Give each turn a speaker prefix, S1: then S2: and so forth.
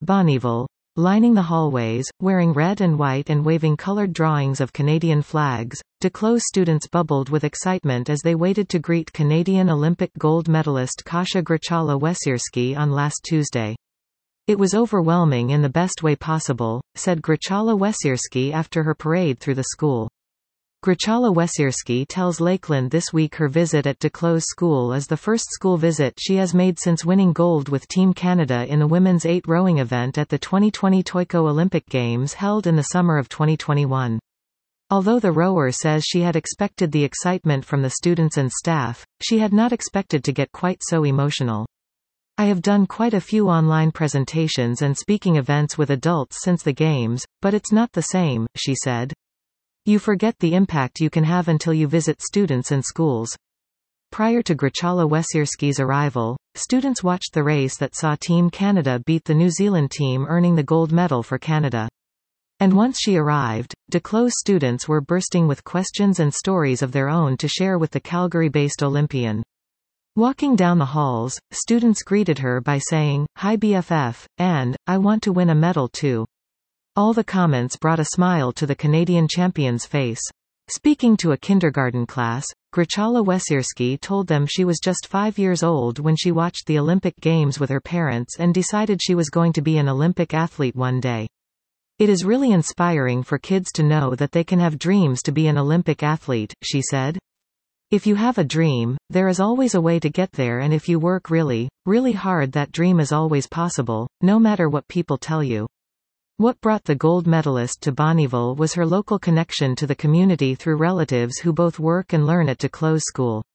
S1: Bonnyville. Lining the hallways, wearing red and white and waving colored drawings of Canadian flags, Duclos students bubbled with excitement as they waited to greet Canadian Olympic gold medalist Kasia Gryczala-Wesierski on last Tuesday. "It was overwhelming in the best way possible," said Gryczala-Wesierski after her parade through the school. Gryczala-Wesierski tells Lakeland This Week her visit at Duclos School is the first school visit she has made since winning gold with Team Canada in the women's 8 rowing event at the 2020 Tokyo Olympic Games held in the summer of 2021. Although the rower says she had expected the excitement from the students and staff, she had not expected to get quite so emotional. "I have done quite a few online presentations and speaking events with adults since the Games, but it's not the same," she said. "You forget the impact you can have until you visit students and schools." Prior to Gryczala-Wesierski's arrival, students watched the race that saw Team Canada beat the New Zealand team, earning the gold medal for Canada. And once she arrived, Duclos students were bursting with questions and stories of their own to share with the Calgary-based Olympian. Walking down the halls, students greeted her by saying, "Hi BFF," and, "I want to win a medal too." All the comments brought a smile to the Canadian champion's face. Speaking to a kindergarten class, Gryczala-Wesierski told them she was just 5 years old when she watched the Olympic Games with her parents and decided she was going to be an Olympic athlete one day. "It is really inspiring for kids to know that they can have dreams to be an Olympic athlete," she said. "If you have a dream, there is always a way to get there, and if you work really, really hard, that dream is always possible, no matter what people tell you." What brought the gold medalist to Bonnyville was her local connection to the community through relatives who both work and learn at Duclos School.